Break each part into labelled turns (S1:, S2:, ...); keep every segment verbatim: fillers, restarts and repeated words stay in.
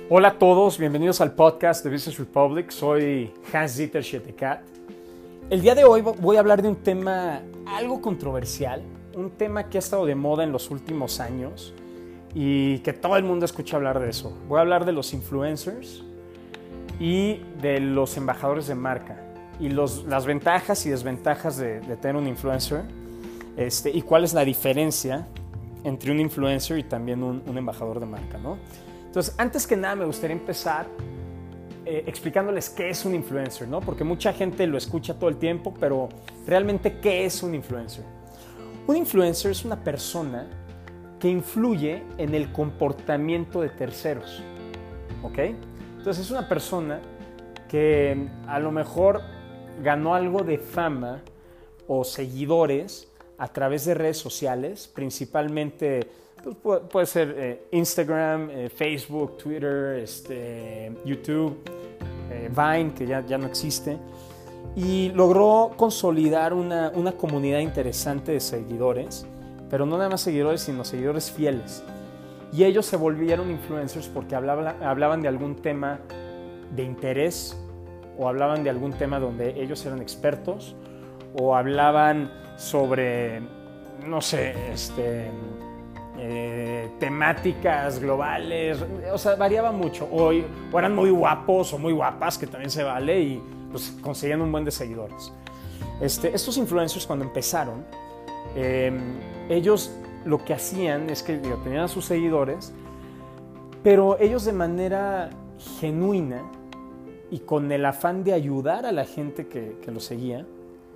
S1: Hola a todos, bienvenidos al podcast de Business Republic. Soy Hans-Dieter Schietekat. El día de hoy voy a hablar de un tema algo controversial, un tema que ha estado de moda en los últimos años y que todo el mundo escucha hablar de eso. Voy a hablar de los influencers y de los embajadores de marca y los, las ventajas y desventajas de, de tener un influencer este, y cuál es la diferencia entre un influencer y también un, un embajador de marca, ¿no? Entonces, antes que nada me gustaría empezar eh, explicándoles qué es un influencer, ¿no? Porque mucha gente lo escucha todo el tiempo, pero realmente, ¿qué es un influencer? Un influencer es una persona que influye en el comportamiento de terceros, ¿ok? Entonces, es una persona que a lo mejor ganó algo de fama o seguidores a través de redes sociales, principalmente pues puede, puede ser eh, Instagram, eh, Facebook, Twitter, este, YouTube, eh, Vine, que ya, ya no existe, y logró consolidar una, una comunidad interesante de seguidores, pero no nada más seguidores, sino seguidores fieles. Y ellos se volvieron influencers porque hablaban, hablaban de algún tema de interés, o hablaban de algún tema donde ellos eran expertos, o hablaban sobre, no sé, este... Eh, temáticas globales, o sea, variaba mucho, o, o eran muy guapos o muy guapas, que también se vale, y pues conseguían un buen de seguidores. Este, estos influencers cuando empezaron, eh, ellos lo que hacían es que digo, tenían a sus seguidores, pero ellos de manera genuina y con el afán de ayudar a la gente que, que los seguía,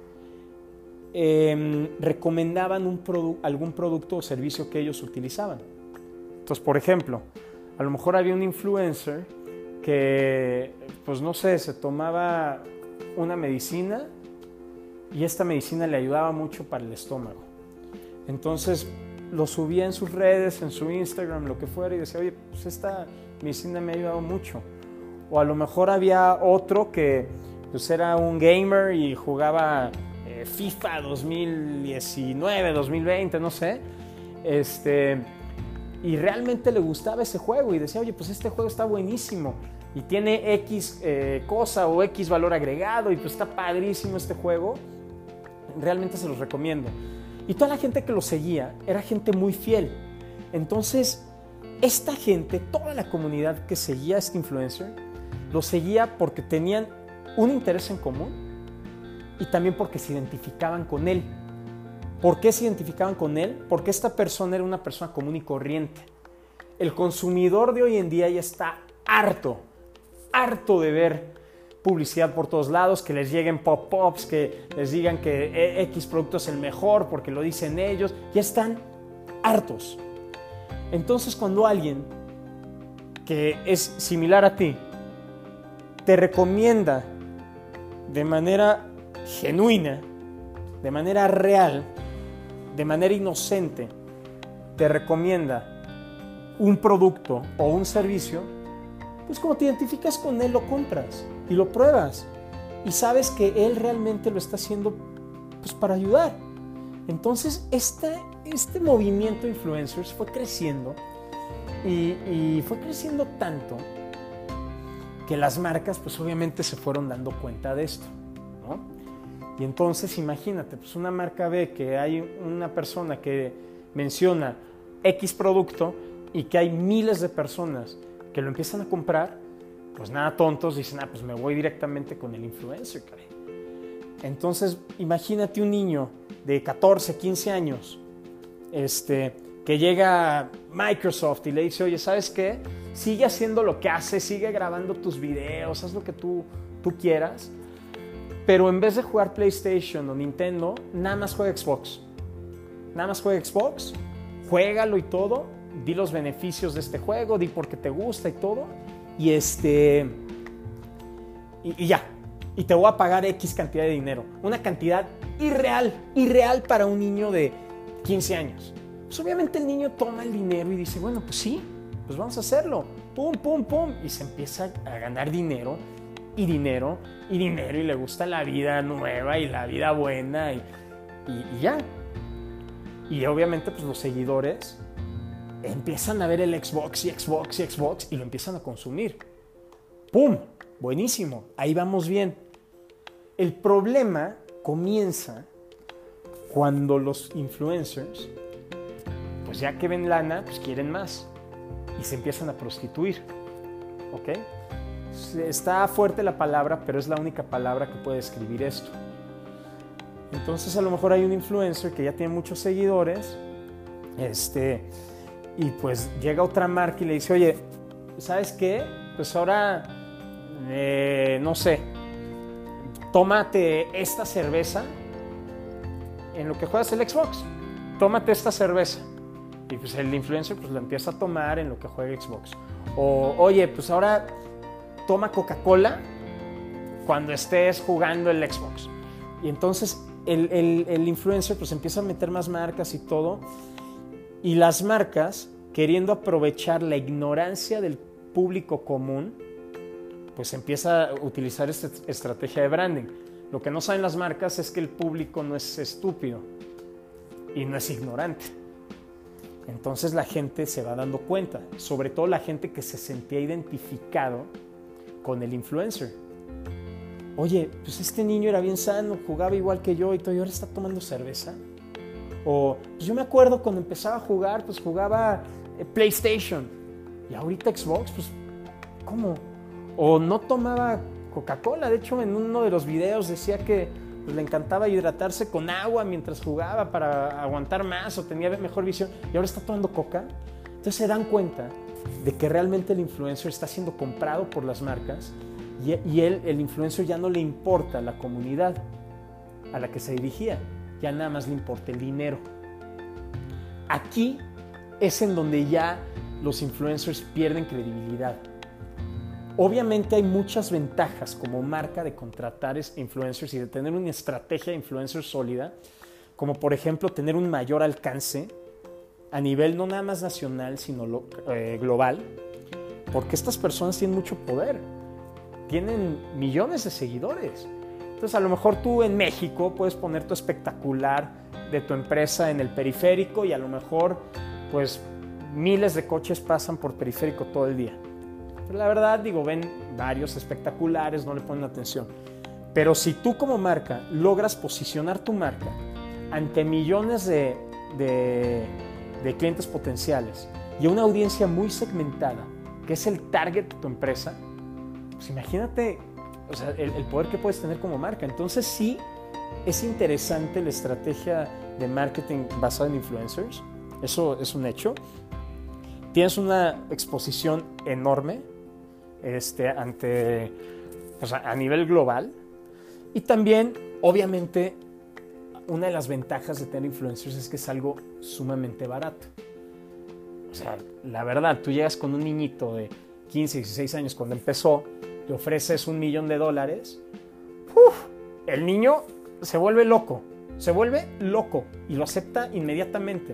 S1: Eh, recomendaban un produ- algún producto o servicio que ellos utilizaban. Entonces, por ejemplo, a lo mejor había un influencer que, pues no sé, se tomaba una medicina y esta medicina le ayudaba mucho para el estómago. Entonces, lo subía en sus redes, en su Instagram, lo que fuera, y decía, oye, pues esta medicina me ha ayudado mucho. O a lo mejor había otro que pues era un gamer y jugaba FIFA dos mil diecinueve, dos mil veinte, no sé, este, y realmente le gustaba ese juego y decía, oye, pues este juego está buenísimo y tiene X eh, cosa o X valor agregado y pues está padrísimo este juego, realmente se los recomiendo. Y toda la gente que lo seguía era gente muy fiel. Entonces, esta gente, toda la comunidad que seguía a este influencer, lo seguía porque tenían un interés en común y también porque se identificaban con él. ¿Por qué se identificaban con él? Porque esta persona era una persona común y corriente. El consumidor de hoy en día ya está harto, harto de ver publicidad por todos lados, que les lleguen pop-ups, que les digan que X producto es el mejor porque lo dicen ellos. Ya están hartos. Entonces, cuando alguien que es similar a ti te recomienda de manera genuina, de manera real, de manera inocente, te recomienda un producto o un servicio, pues como te identificas con él, lo compras y lo pruebas y sabes que él realmente lo está haciendo pues para ayudar. Entonces este, este movimiento de influencers fue creciendo y, y fue creciendo tanto que las marcas pues obviamente se fueron dando cuenta de esto, ¿no? Y entonces imagínate, pues una marca ve que hay una persona que menciona X producto y que hay miles de personas que lo empiezan a comprar, pues nada tontos dicen, ah, pues me voy directamente con el influencer, caray. Entonces imagínate un niño de catorce, quince años este, que llega a Microsoft y le dice, oye, ¿sabes qué? Sigue haciendo lo que haces, sigue grabando tus videos, haz lo que tú, tú quieras, pero en vez de jugar PlayStation o Nintendo, nada más juega Xbox. Nada más juega Xbox, juégalo y todo, di los beneficios de este juego, di por qué te gusta y todo, y este y, y ya, y te voy a pagar X cantidad de dinero, una cantidad irreal, irreal para un niño de quince años. Pues obviamente el niño toma el dinero y dice, bueno, pues sí, pues vamos a hacerlo, pum, pum, pum, y se empieza a ganar dinero, y dinero, y dinero, y le gusta la vida nueva, y la vida buena, y, y, y ya. Y obviamente, pues los seguidores empiezan a ver el Xbox y Xbox y Xbox y lo empiezan a consumir. ¡Pum! Buenísimo, ahí vamos bien. El problema comienza cuando los influencers, pues ya que ven lana, pues quieren más y se empiezan a prostituir. ¿Ok? Está fuerte la palabra, pero es la única palabra que puede describir esto. Entonces a lo mejor hay un influencer que ya tiene muchos seguidores, este, y pues llega otra marca y le dice, oye, ¿sabes qué? Pues ahora, eh, no sé, tómate esta cerveza en lo que juegas el Xbox. Tómate esta cerveza. Y pues el influencer pues la empieza a tomar en lo que juega Xbox. O, oye, pues ahora toma Coca-Cola cuando estés jugando el Xbox. Y entonces el, el, el influencer pues empieza a meter más marcas y todo. Y las marcas, queriendo aprovechar la ignorancia del público común, pues empieza a utilizar esta estrategia de branding. Lo que no saben las marcas es que el público no es estúpido y no es ignorante. Entonces la gente se va dando cuenta, sobre todo la gente que se sentía identificado con el influencer. Oye, pues este niño era bien sano, jugaba igual que yo y todo, y ahora está tomando cerveza. O pues yo me acuerdo cuando empezaba a jugar, pues jugaba eh, PlayStation, y ahorita Xbox, pues ¿cómo? O no tomaba Coca-Cola. De hecho, en uno de los videos decía que pues, le encantaba hidratarse con agua mientras jugaba para aguantar más o tenía mejor visión, y ahora está tomando Coca. Entonces se dan cuenta de que realmente el influencer está siendo comprado por las marcas y, y él, el influencer ya no le importa la comunidad a la que se dirigía, ya nada más le importa el dinero. Aquí es en donde ya los influencers pierden credibilidad. Obviamente hay muchas ventajas como marca de contratar influencers y de tener una estrategia de influencers sólida, como por ejemplo tener un mayor alcance a nivel no nada más nacional, sino lo, eh, global, porque estas personas tienen mucho poder, tienen millones de seguidores. Entonces a lo mejor tú en México puedes poner tu espectacular de tu empresa en el periférico y a lo mejor pues miles de coches pasan por periférico todo el día. Pero la verdad, digo, ven varios espectaculares, no le ponen atención. Pero si tú como marca logras posicionar tu marca ante millones de, de, de clientes potenciales y una audiencia muy segmentada, que es el target de tu empresa, pues imagínate, o sea, el, el poder que puedes tener como marca. Entonces sí, es interesante la estrategia de marketing basada en influencers. Eso es un hecho. Tienes una exposición enorme este, ante, o sea, a nivel global. Y también, obviamente, una de las ventajas de tener influencers es que es algo sumamente barato. O sea, la verdad, tú llegas con un niñito de quince, dieciséis años cuando empezó, le ofreces un millón de dólares, ¡uf! El niño se vuelve loco, se vuelve loco y lo acepta inmediatamente.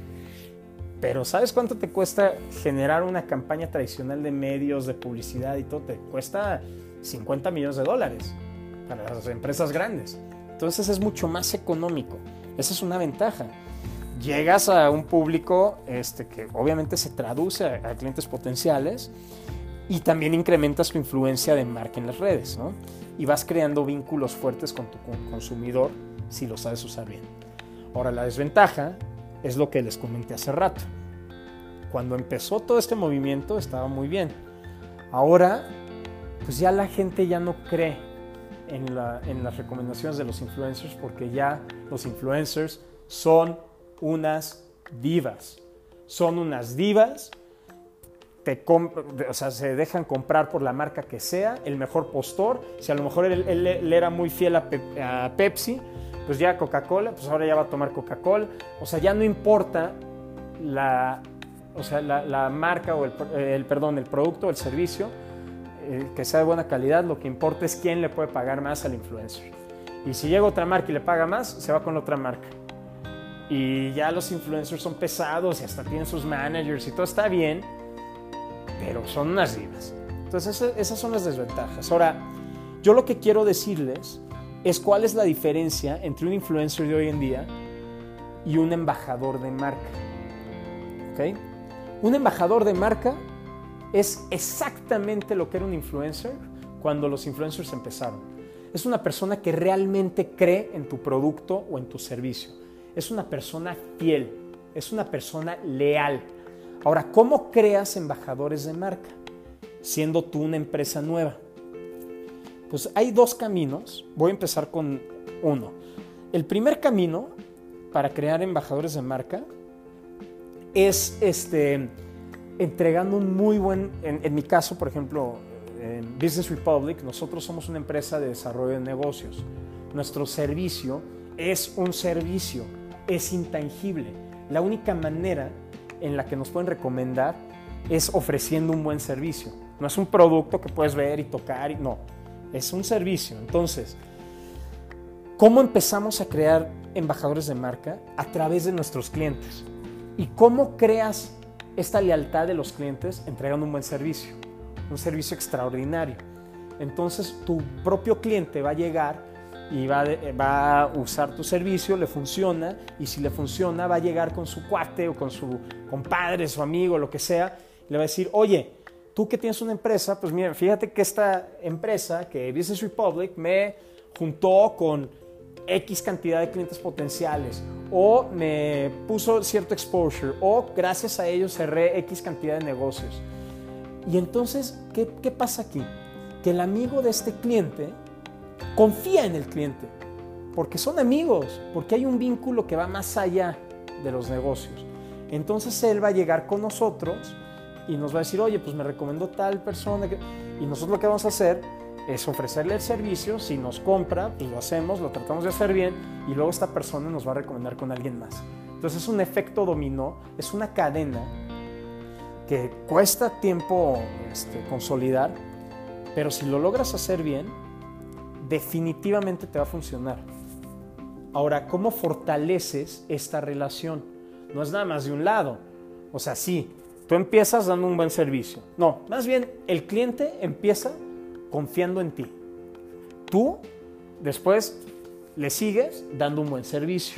S1: Pero ¿sabes cuánto te cuesta generar una campaña tradicional de medios, de publicidad y todo? Te cuesta cincuenta millones de dólares para las empresas grandes. Entonces es mucho más económico. Esa es una ventaja. Llegas a un público este, que obviamente se traduce a, a clientes potenciales y también incrementas tu influencia de marca en las redes, ¿no? Y vas creando vínculos fuertes con tu consumidor si lo sabes usar bien. Ahora, la desventaja es lo que les comenté hace rato. Cuando empezó todo este movimiento estaba muy bien. Ahora, pues ya la gente ya no cree en, la, en las recomendaciones de los influencers porque ya los influencers son unas divas. Son unas divas, te o sea, se dejan comprar por la marca que sea, el mejor postor. Si a lo mejor él, él, él era muy fiel a, Pe a Pepsi, pues ya Coca-Cola, pues ahora ya va a tomar Coca-Cola. O sea, ya no importa la, o sea, la, la marca o el, el, perdón, el producto o el servicio eh, que sea de buena calidad. Lo que importa es quién le puede pagar más al influencer. Y si llega otra marca y le paga más, se va con la otra marca. Y ya los influencers son pesados y hasta tienen sus managers y todo está bien, pero son unas divas. Entonces esas son las desventajas. Ahora, yo lo que quiero decirles es cuál es la diferencia entre un influencer de hoy en día y un embajador de marca. ¿Okay? Un embajador de marca es exactamente lo que era un influencer cuando los influencers empezaron. Es una persona que realmente cree en tu producto o en tu servicio. Es una persona fiel, es una persona leal. Ahora, ¿cómo creas embajadores de marca? Siendo tú una empresa nueva. Pues hay dos caminos. Voy a empezar con uno. El primer camino para crear embajadores de marca es este, entregando un muy buen, en, en mi caso, por ejemplo, en Business Republic, nosotros somos una empresa de desarrollo de negocios. Nuestro servicio es un servicio, es intangible. La única manera en la que nos pueden recomendar es ofreciendo un buen servicio. No es un producto que puedes ver y tocar, y, no, es un servicio. Entonces, ¿cómo empezamos a crear embajadores de marca? A través de nuestros clientes. ¿Y cómo creas esta lealtad de los clientes? Entregando un buen servicio, un servicio extraordinario. Entonces, tu propio cliente va a llegar y va, de, va a usar tu servicio, le funciona, y si le funciona va a llegar con su cuate o con su compadre, su amigo, lo que sea, y le va a decir, oye, tú que tienes una empresa, pues mira, fíjate que esta empresa, que Business Republic, me juntó con X cantidad de clientes potenciales, o me puso cierto exposure, o gracias a ellos cerré X cantidad de negocios. Y entonces, ¿qué, qué pasa aquí? Que el amigo de este cliente confía en el cliente, porque son amigos, porque hay un vínculo que va más allá de los negocios. Entonces él va a llegar con nosotros y nos va a decir, oye, pues me recomendó tal persona, que... y nosotros lo que vamos a hacer es ofrecerle el servicio. Si nos compra, pues lo hacemos, lo tratamos de hacer bien, y luego esta persona nos va a recomendar con alguien más. Entonces es un efecto dominó, es una cadena que cuesta tiempo este, consolidar, pero si lo logras hacer bien, definitivamente te va a funcionar. Ahora, ¿cómo fortaleces esta relación? No es nada más de un lado. O sea, sí, tú empiezas dando un buen servicio. No, más bien el cliente empieza confiando en ti. Tú después le sigues dando un buen servicio.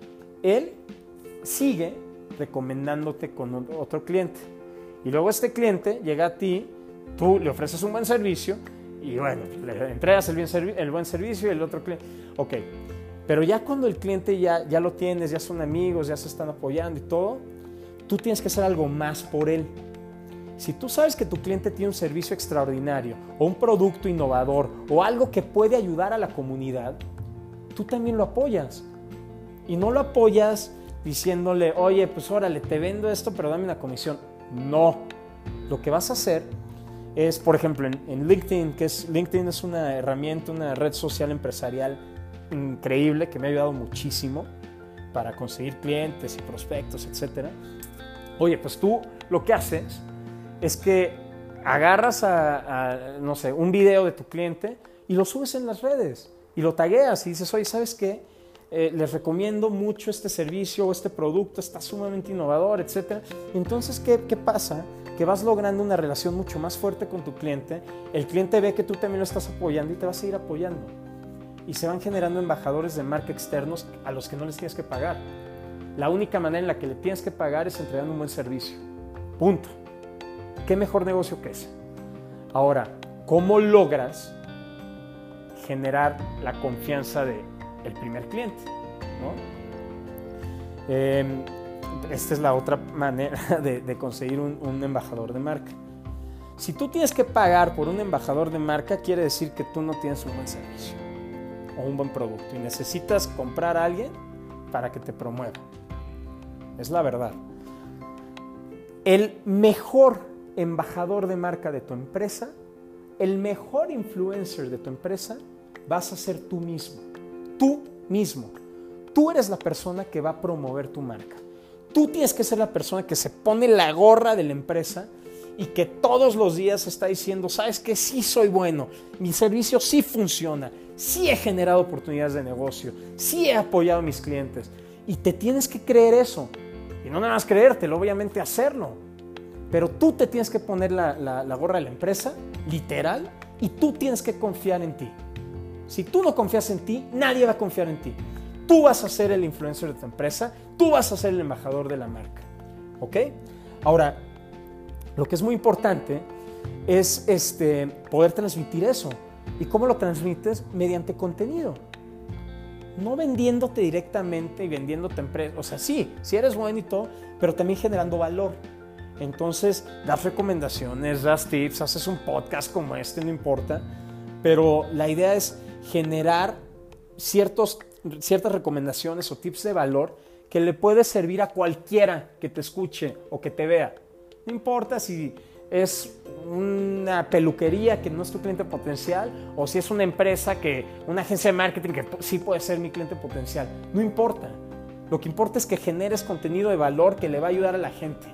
S1: Él sigue recomendándote con otro cliente. Y luego este cliente llega a ti, tú le ofreces un buen servicio y bueno, le entregas el, bien servi- el buen servicio y el otro cliente. Ok, pero ya cuando el cliente ya, ya lo tienes, ya son amigos, ya se están apoyando y todo, tú tienes que hacer algo más por él. Si tú sabes que tu cliente tiene un servicio extraordinario o un producto innovador o algo que puede ayudar a la comunidad, tú también lo apoyas. Y no lo apoyas diciéndole, oye, pues órale, te vendo esto, pero dame una comisión. No. Lo que vas a hacer es, por ejemplo, en, en LinkedIn, que es, LinkedIn es una herramienta, una red social empresarial increíble que me ha ayudado muchísimo para conseguir clientes y prospectos, etcétera. Oye, pues tú lo que haces es que agarras a, a, no sé, un video de tu cliente y lo subes en las redes y lo tagueas y dices, oye, ¿sabes qué? Eh, les recomiendo mucho este servicio o este producto, está sumamente innovador, etcétera. Entonces, ¿qué, qué pasa? Que vas logrando una relación mucho más fuerte con tu cliente, el cliente ve que tú también lo estás apoyando y te va a seguir apoyando. Y se van generando embajadores de marca externos a los que no les tienes que pagar. La única manera en la que le tienes que pagar es entregando un buen servicio. Punto. ¿Qué mejor negocio que ese? Ahora, ¿cómo logras generar la confianza del primer cliente? ¿No? Eh, esta es la otra manera de, de conseguir un, un embajador de marca. Si tú tienes que pagar por un embajador de marca, quiere decir que tú no tienes un buen servicio o un buen producto y necesitas comprar a alguien para que te promueva. Es la verdad. El mejor embajador de marca de tu empresa, el mejor influencer de tu empresa, vas a ser tú mismo. Tú mismo. Tú eres la persona que va a promover tu marca. Tú tienes que ser la persona que se pone la gorra de la empresa y que todos los días está diciendo, ¿sabes qué? Sí soy bueno, mi servicio sí funciona, sí he generado oportunidades de negocio, sí he apoyado a mis clientes. Y te tienes que creer eso. Y no nada más creértelo, obviamente hacerlo. Pero tú te tienes que poner la, la, la gorra de la empresa, literal, y tú tienes que confiar en ti. Si tú no confías en ti, nadie va a confiar en ti. Tú vas a ser el influencer de tu empresa, tú vas a ser el embajador de la marca. ¿Ok? Ahora, lo que es muy importante es este, poder transmitir eso. ¿Y cómo lo transmites? Mediante contenido. No vendiéndote directamente y vendiéndote empresa. O sea, sí, sí eres bueno y todo, pero también generando valor. Entonces, das recomendaciones, das tips, haces un podcast como este, no importa. Pero la idea es generar ciertos, ciertas recomendaciones o tips de valor que le puede servir a cualquiera que te escuche o que te vea. No importa si es una peluquería que no es tu cliente potencial o si es una empresa, que una agencia de marketing que sí puede ser mi cliente potencial. No importa. Lo que importa es que generes contenido de valor que le va a ayudar a la gente.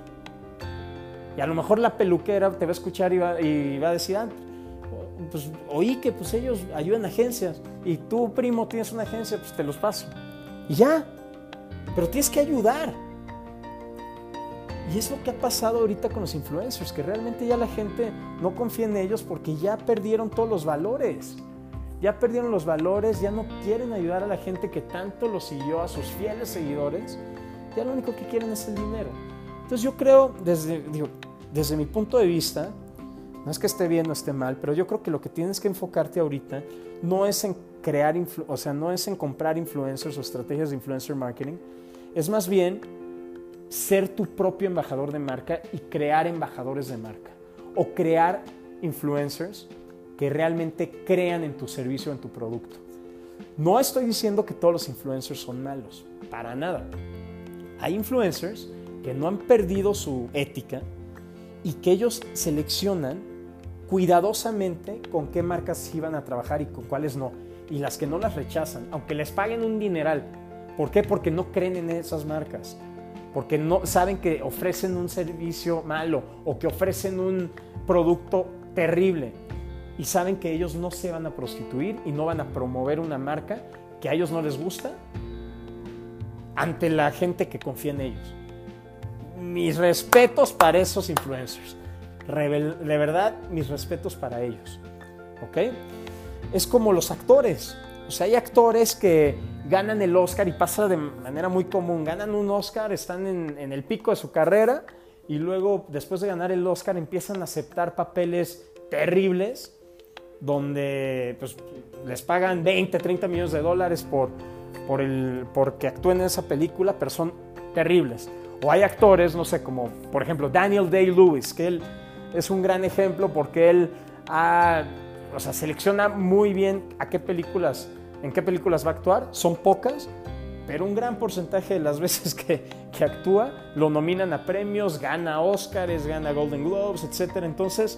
S1: Y a lo mejor la peluquera te va a escuchar y va, y va a decir, ah, pues oí que pues, ellos ayudan a agencias y tú, primo, tienes una agencia, pues te los paso. Y ya. Pero tienes que ayudar. Y es lo que ha pasado ahorita con los influencers, que realmente ya la gente no confía en ellos porque ya perdieron todos los valores. Ya perdieron los valores, ya no quieren ayudar a la gente que tanto los siguió, a sus fieles seguidores. Ya lo único que quieren es el dinero. Entonces yo creo, desde, digo, desde mi punto de vista, no es que esté bien o esté mal, pero yo creo que lo que tienes que enfocarte ahorita no es en crear, influ- o sea, no es en comprar influencers o estrategias de influencer marketing, es más bien ser tu propio embajador de marca y crear embajadores de marca o crear influencers que realmente crean en tu servicio o en tu producto. No estoy diciendo que todos los influencers son malos, para nada. Hay influencers que no han perdido su ética y que ellos seleccionan cuidadosamente con qué marcas iban a trabajar y con cuáles no, y las que no las rechazan, aunque les paguen un dineral. ¿Por qué? Porque no creen en esas marcas, porque no saben que ofrecen un servicio malo o que ofrecen un producto terrible y saben que ellos no se van a prostituir y no van a promover una marca que a ellos no les gusta ante la gente que confía en ellos. Mis respetos para esos influencers. De verdad, mis respetos para ellos. ¿Ok? Es como los actores. O sea, hay actores que ganan el Oscar y pasa de manera muy común. Ganan un Oscar, están en, en el pico de su carrera y luego, después de ganar el Oscar, empiezan a aceptar papeles terribles donde pues, les pagan veinte, treinta millones de dólares por, por el, porque actúen en esa película, pero son terribles. O hay actores, no sé, como por ejemplo Daniel Day-Lewis, que él es un gran ejemplo porque él ha, o sea, selecciona muy bien a qué películas, en qué películas va a actuar. Son pocas, pero un gran porcentaje de las veces que, que actúa lo nominan a premios, gana Oscars, gana Golden Globes, etcétera. Entonces,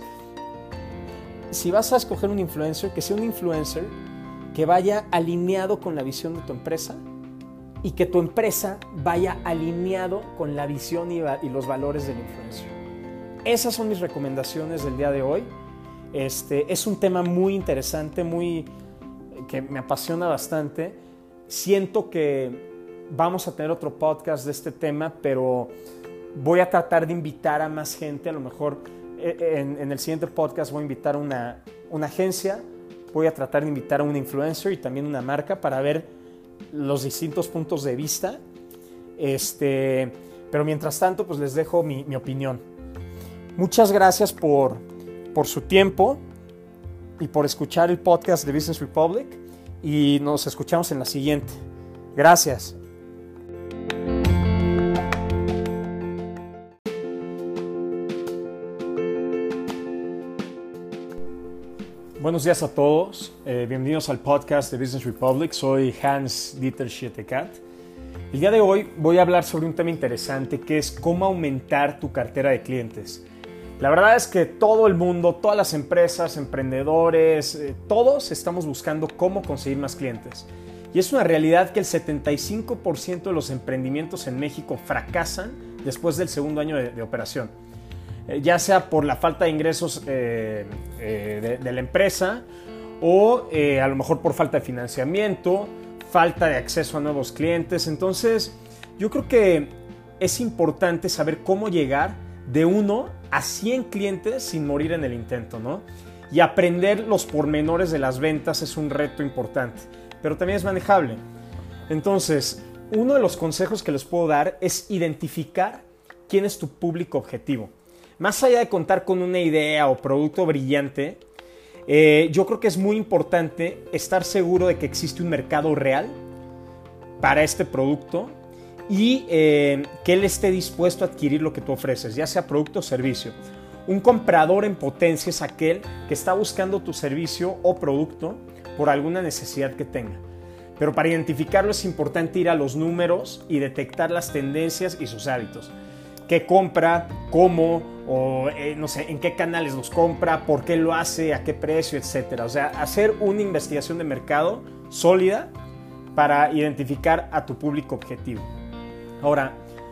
S1: si vas a escoger un influencer, que sea un influencer que vaya alineado con la visión de tu empresa y que tu empresa vaya alineado con la visión y, y los valores del influencer. Esas son mis recomendaciones del día de hoy. Este, es un tema muy interesante, muy, que me apasiona bastante. Siento que vamos a tener otro podcast de este tema, pero voy a tratar de invitar a más gente. A lo mejor en, en el siguiente podcast voy a invitar a una, una agencia, voy a tratar de invitar a un influencer y también una marca para ver los distintos puntos de vista. Este, pero mientras tanto, pues les dejo mi, mi opinión. Muchas gracias por, por su tiempo y por escuchar el podcast de Business Republic y nos escuchamos en la siguiente. Gracias. Buenos días a todos, eh, bienvenidos al podcast de Business Republic. Soy Hans-Dieter Schietekat. El día de hoy voy a hablar sobre un tema interesante que es cómo aumentar tu cartera de clientes. La verdad es que todo el mundo, todas las empresas, emprendedores, eh, todos estamos buscando cómo conseguir más clientes. Y es una realidad que el setenta y cinco por ciento de los emprendimientos en México fracasan después del segundo año de, de operación. Eh, ya sea por la falta de ingresos eh, eh, de, de la empresa o eh, a lo mejor por falta de financiamiento, falta de acceso a nuevos clientes. Entonces, yo creo que es importante saber cómo llegar de uno a cien clientes sin morir en el intento, ¿no? Y aprender los pormenores de las ventas es un reto importante, pero también es manejable. Entonces, uno de los consejos que les puedo dar es identificar quién es tu público objetivo. Más allá de contar con una idea o producto brillante, eh, yo creo que es muy importante estar seguro de que existe un mercado real para este producto y eh, que él esté dispuesto a adquirir lo que tú ofreces, ya sea producto o servicio. Un comprador en potencia es aquel que está buscando tu servicio o producto por alguna necesidad que tenga. Pero para identificarlo es importante ir a los números y detectar las tendencias y sus hábitos. ¿Qué compra? ¿Cómo? O eh, no sé, en qué canales los compra, por qué lo hace, a qué precio, etcétera. O sea, hacer una investigación de mercado sólida para identificar a tu público objetivo. Ahora,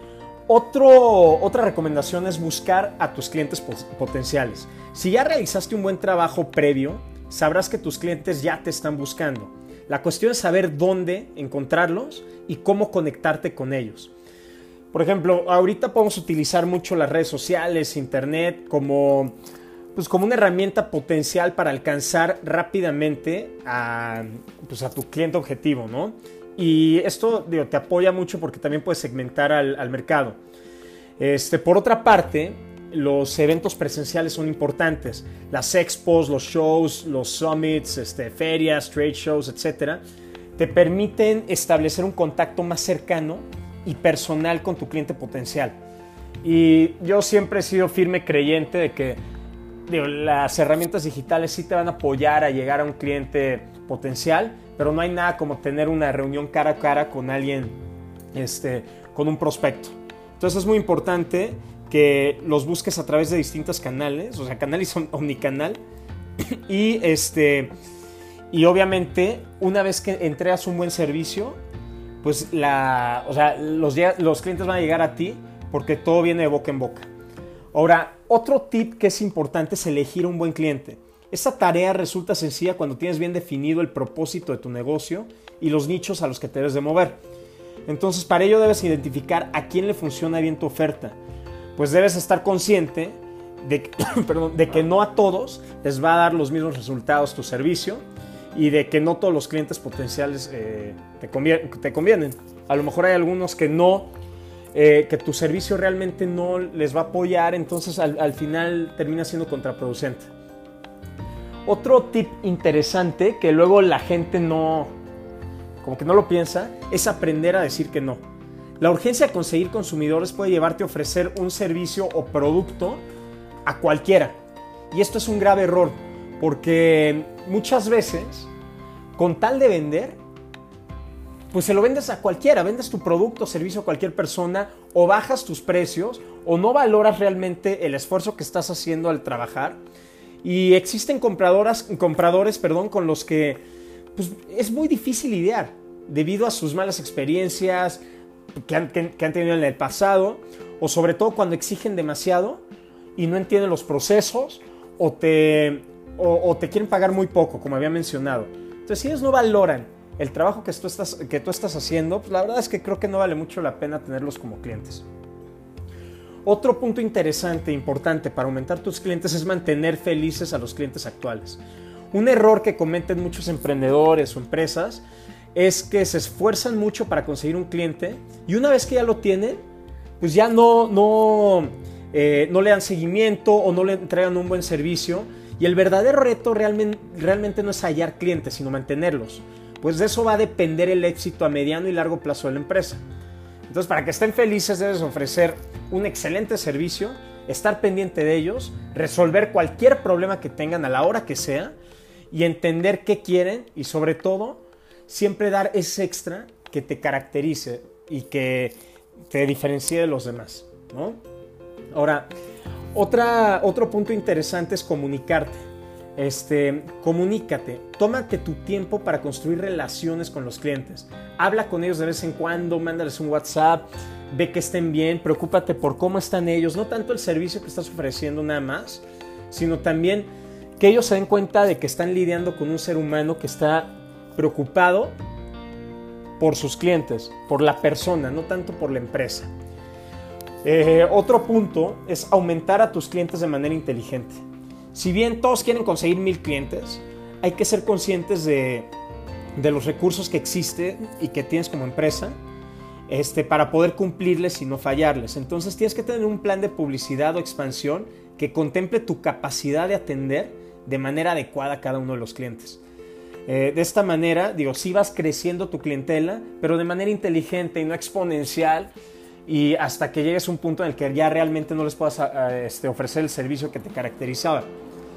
S1: otro, otra recomendación es buscar a tus clientes potenciales. Si ya realizaste un buen trabajo previo, sabrás que tus clientes ya te están buscando. La cuestión es saber dónde encontrarlos y cómo conectarte con ellos. Por ejemplo, ahorita podemos utilizar mucho las redes sociales, internet, como, pues como una herramienta potencial para alcanzar rápidamente a, pues a tu cliente objetivo, ¿no? Y esto digo, te apoya mucho porque también puedes segmentar al, al mercado. Este, por otra parte, los eventos presenciales son importantes. Las expos, los shows, los summits, este, ferias, trade shows, etcétera, te permiten establecer un contacto más cercano y personal con tu cliente potencial. Y yo siempre he sido firme creyente de que digo, las herramientas digitales sí te van a apoyar a llegar a un cliente potencial, pero no hay nada como tener una reunión cara a cara con alguien, este, con un prospecto. Entonces es muy importante que los busques a través de distintos canales, o sea, canales omnicanal, y, este, y obviamente una vez que entregas un buen servicio, pues la, o sea, los, los clientes van a llegar a ti porque todo viene de boca en boca. Ahora, otro tip que es importante es elegir un buen cliente. Esta tarea resulta sencilla cuando tienes bien definido el propósito de tu negocio y los nichos a los que te debes de mover. Entonces, para ello debes identificar a quién le funciona bien tu oferta. Pues debes estar consciente de que, perdón, de que no a todos les va a dar los mismos resultados tu servicio y de que no todos los clientes potenciales eh, te, conviene, te convienen. A lo mejor hay algunos que no, eh, que tu servicio realmente no les va a apoyar, entonces al, al final termina siendo contraproducente. Otro tip interesante que luego la gente no, como que no lo piensa, es aprender a decir que no. La urgencia de conseguir consumidores puede llevarte a ofrecer un servicio o producto a cualquiera. Y esto es un grave error, porque muchas veces, con tal de vender, pues se lo vendes a cualquiera, vendes tu producto o servicio a cualquier persona, o bajas tus precios, o no valoras realmente el esfuerzo que estás haciendo al trabajar. Y existen compradoras, compradores perdón, con los que pues, es muy difícil lidiar, debido a sus malas experiencias que han, que, que han tenido en el pasado, o sobre todo cuando exigen demasiado y no entienden los procesos, o te... O, o te quieren pagar muy poco, como había mencionado. Entonces, si ellos no valoran el trabajo que tú estás, que tú estás haciendo, pues la verdad es que creo que no vale mucho la pena tenerlos como clientes. Otro punto interesante e importante para aumentar tus clientes es mantener felices a los clientes actuales. Un error que cometen muchos emprendedores o empresas es que se esfuerzan mucho para conseguir un cliente y una vez que ya lo tienen, pues ya no, no, eh, no le dan seguimiento o no le entregan un buen servicio. Y el verdadero reto realmente, realmente no es hallar clientes, sino mantenerlos. Pues de eso va a depender el éxito a mediano y largo plazo de la empresa. Entonces, para que estén felices, debes ofrecer un excelente servicio, estar pendiente de ellos, resolver cualquier problema que tengan a la hora que sea y entender qué quieren y, sobre todo, siempre dar ese extra que te caracterice y que te diferencie de los demás, ¿no? Ahora, Otra, otro punto interesante es comunicarte. Este, comunícate, tómate tu tiempo para construir relaciones con los clientes. Habla con ellos de vez en cuando, mándales un WhatsApp, ve que estén bien, preocúpate por cómo están ellos, no tanto el servicio que estás ofreciendo nada más, sino también que ellos se den cuenta de que están lidiando con un ser humano que está preocupado por sus clientes, por la persona, no tanto por la empresa. Eh, otro punto es aumentar a tus clientes de manera inteligente. Si bien todos quieren conseguir mil clientes, hay que ser conscientes de, de los recursos que existen y que tienes como empresa este, para poder cumplirles y no fallarles. Entonces tienes que tener un plan de publicidad o expansión que contemple tu capacidad de atender de manera adecuada a cada uno de los clientes. Eh, de esta manera, digo, sí vas creciendo tu clientela, pero de manera inteligente y no exponencial, y hasta que llegues a un punto en el que ya realmente no les puedas a, este, ofrecer el servicio que te caracterizaba.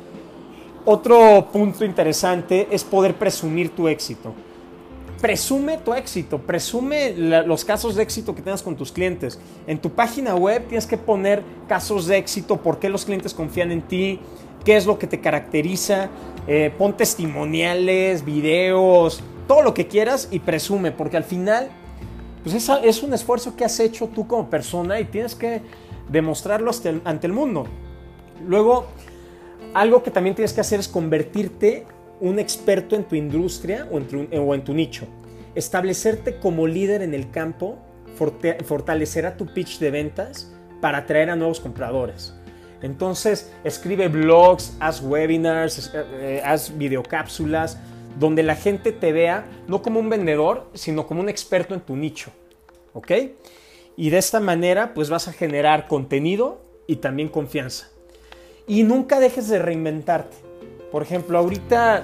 S1: Otro punto interesante es poder presumir tu éxito. Presume tu éxito, presume la, los casos de éxito que tengas con tus clientes. En tu página web tienes que poner casos de éxito, por qué los clientes confían en ti, qué es lo que te caracteriza, eh, pon testimoniales, videos, todo lo que quieras y presume, porque al final pues es, es un esfuerzo que has hecho tú como persona y tienes que demostrarlo hasta el, ante el mundo. Luego, algo que también tienes que hacer es convertirte un experto en tu industria o en tu, o en tu nicho. Establecerte como líder en el campo forte, fortalecerá tu pitch de ventas para atraer a nuevos compradores. Entonces, escribe blogs, haz webinars, eh, haz videocápsulas, donde la gente te vea no como un vendedor, sino como un experto en tu nicho. ¿Ok? Y de esta manera, pues vas a generar contenido y también confianza. Y nunca dejes de reinventarte. Por ejemplo, ahorita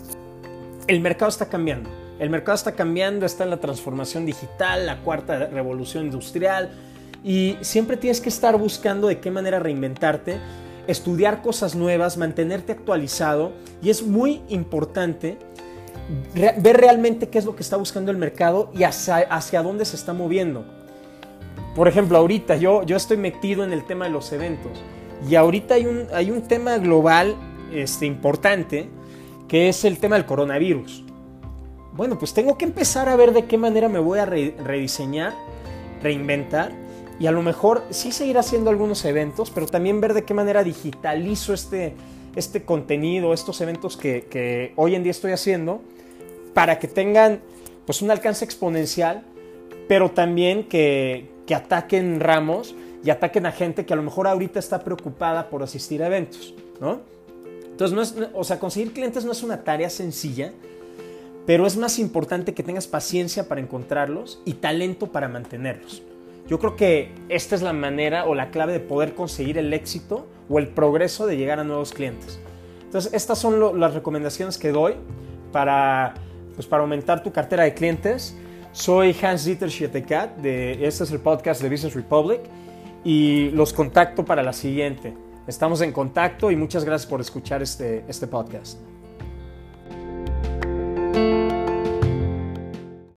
S1: el mercado está cambiando. El mercado está cambiando, está en la transformación digital, la cuarta revolución industrial. Y siempre tienes que estar buscando de qué manera reinventarte, estudiar cosas nuevas, mantenerte actualizado. Y es muy importante re- ver realmente qué es lo que está buscando el mercado y hacia, hacia dónde se está moviendo. Por ejemplo, ahorita yo, yo estoy metido en el tema de los eventos. Y ahorita hay un, hay un tema global este, importante, que es el tema del coronavirus. Bueno, pues tengo que empezar a ver de qué manera me voy a re- rediseñar, reinventar, y a lo mejor sí seguir haciendo algunos eventos, pero también ver de qué manera digitalizo este, este contenido, estos eventos que, que hoy en día estoy haciendo, para que tengan pues, un alcance exponencial, pero también que, que ataquen ramos y ataquen a gente que a lo mejor ahorita está preocupada por asistir a eventos, ¿no? Entonces, no es, o sea, conseguir clientes no es una tarea sencilla, pero es más importante que tengas paciencia para encontrarlos y talento para mantenerlos. Yo creo que esta es la manera o la clave de poder conseguir el éxito o el progreso de llegar a nuevos clientes. Entonces, estas son lo, las recomendaciones que doy para, pues, para aumentar tu cartera de clientes. Soy Hans-Dieter Schietekat, de, este es el podcast de Business Republic, y los contacto para la siguiente. Estamos en contacto y muchas gracias por escuchar este, este podcast.